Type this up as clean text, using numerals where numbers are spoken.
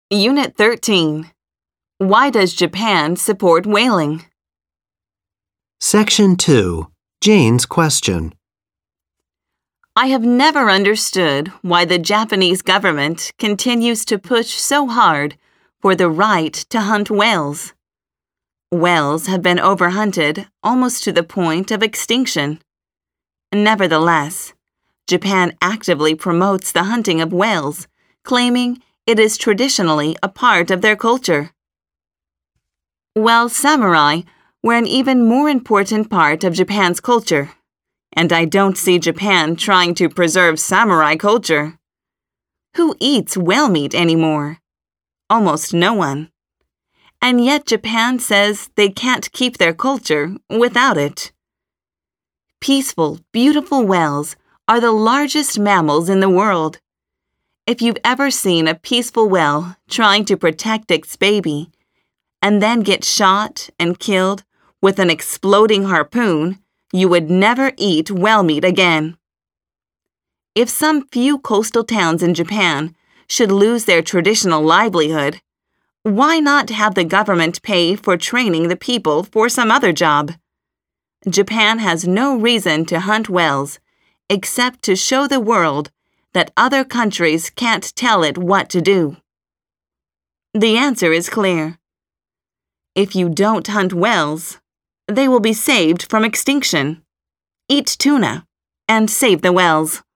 Unit 13. Why does Japan support whaling? Section 2. Jane's question. I have never understood why the Japanese government continues to push so hard for the right to hunt whales. Whales have been overhunted almost to the point of extinction. Nevertheless, Japan actively promotes the hunting of whales, claiming it is traditionally a part of their culture. Well, samurai were an even more important part of Japan's culture, and I don't see Japan trying to preserve samurai culture. Who eats whale meat anymore? Almost no one. And yet Japan says they can't keep their culture without it. Peaceful, beautiful whales are the largest mammals in the world. If you've ever seen a peaceful whale trying to protect its baby, and then get shot and killed with an exploding harpoon, you would never eat whale meat again. If some few coastal towns in Japan should lose their traditional livelihood, why not have the government pay for training the people for some other job? Japan has no reason to hunt whales except to show the world that other countries can't tell it what to do. The answer is clear. If you don't hunt whales, they will be saved from extinction. Eat tuna and save the whales.